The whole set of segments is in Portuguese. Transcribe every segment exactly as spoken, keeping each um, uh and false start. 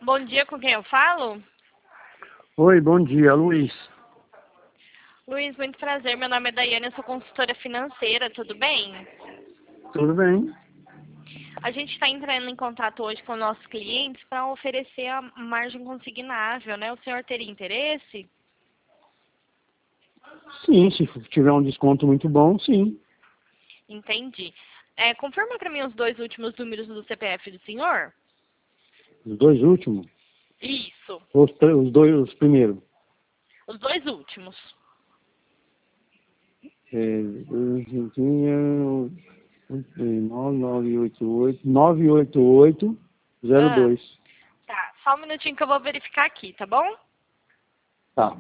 Bom dia, com quem eu falo? Oi, bom dia, Luiz. Luiz, muito prazer. Meu nome é Daiane, eu sou consultora financeira, tudo bem? Tudo bem? A gente está entrando em contato hoje com nossos clientes para oferecer a margem consignável, né? O senhor teria interesse? Sim, se tiver um desconto muito bom, sim. Entendi. É, confirma para mim os dois últimos números do C P F do senhor? Os dois últimos? Isso, Os, tre- os dois, os primeiros? os dois últimos. É, nove nove oito oito nove oito oito zero Ah, dois. tá. Só um minutinho que eu vou verificar aqui, tá bom? Tá.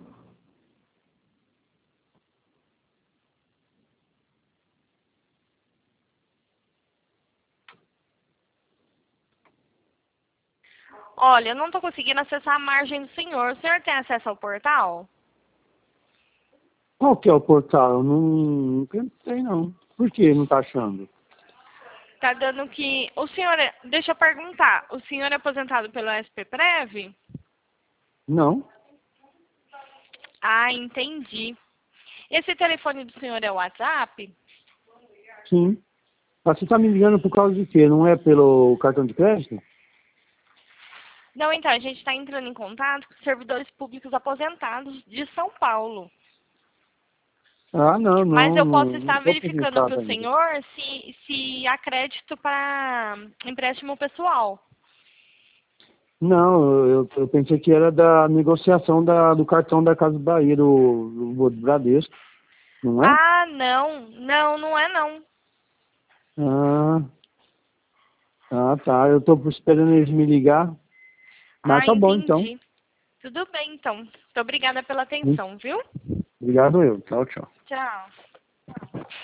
Olha, eu não estou conseguindo acessar a margem do senhor. O senhor tem acesso ao portal? Qual que é o portal? Eu não, não pensei, não. Por que não tá achando? Tá dando que... O senhor é... Deixa eu perguntar. O senhor é aposentado pelo S P Prev? Não? Ah, entendi. Esse telefone do senhor é o WhatsApp? Sim. Mas você tá me ligando por causa de quê? Não é pelo cartão de crédito? Não, então, a gente está entrando em contato com servidores públicos aposentados de São Paulo. Ah, não, Mas não, eu posso não, não estar tô verificando para aposentado o ainda. senhor se, se há crédito para empréstimo pessoal. Não, eu, eu pensei que era da negociação da, do cartão da Casa Bahia, do, do Bradesco, não é? Ah, não. Não, não é não. Ah, ah, tá. Eu tô esperando eles me ligar. Mas Ah, tá bom, então. entendi. Tudo bem, então. Muito obrigada pela atenção, viu? Obrigado eu. Tchau, tchau. Tchau.